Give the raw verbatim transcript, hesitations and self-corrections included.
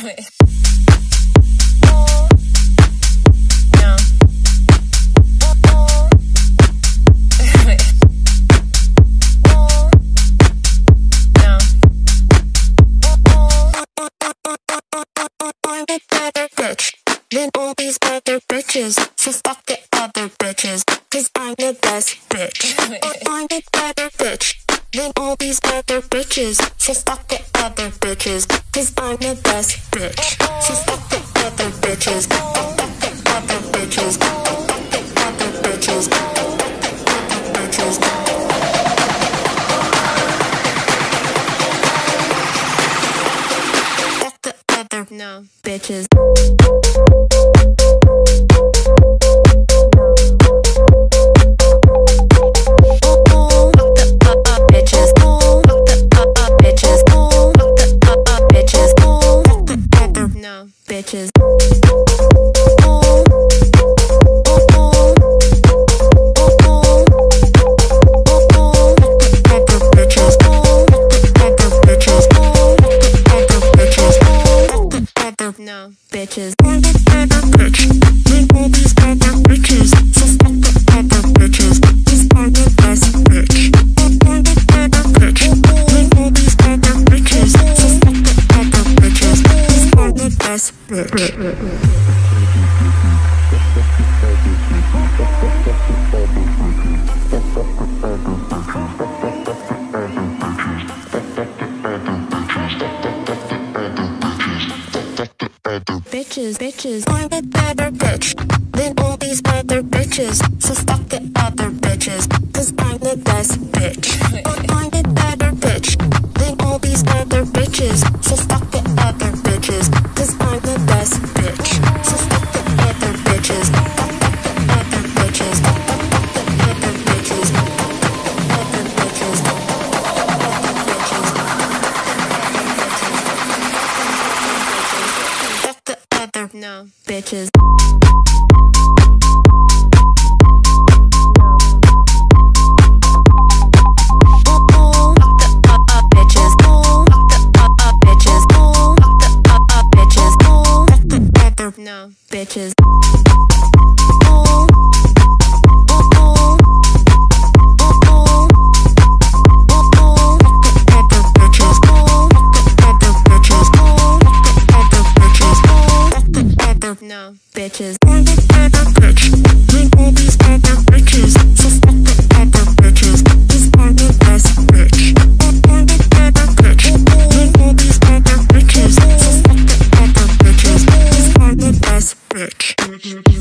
Than all these other bitches, so fuck the other bitches, cause I'm the best bitch. I'm a better bitch than all these other bitches, so fuck the other bitches, cause I'm the best bitch. So fuck the other bitches, fuck the other bitches, fuck the other bitches, fuck the other bitches. Fuck the other no bitches. Bitches. No bitches. I'm the other bitch. Than all these other bitches, so fuck the other bitches, cause I'm the best bitch. I'm the other bitch. Than all these other bitches, so fuck the other bitches, cause I'm the best bitch. Bitches, bitches, I'm the better bitch than all these other bitches, so fuck the other bitches, cause I'm the best bitch. I'm the better bitch than all these other bitches, so fuck the other bitches, cause I'm the best bitch. So fuck the other bitches, fuck the other bitches, fuck the other bitches, fuck the other bitches, fuck the other no bitches. No bitches. No bitches. I'm the other bitch than all these other bitches, so fuck the other bitches, cause I'm the best bitch. I'm the other bitch than all these other bitches, so fuck the other bitches, cause I'm the best bitch.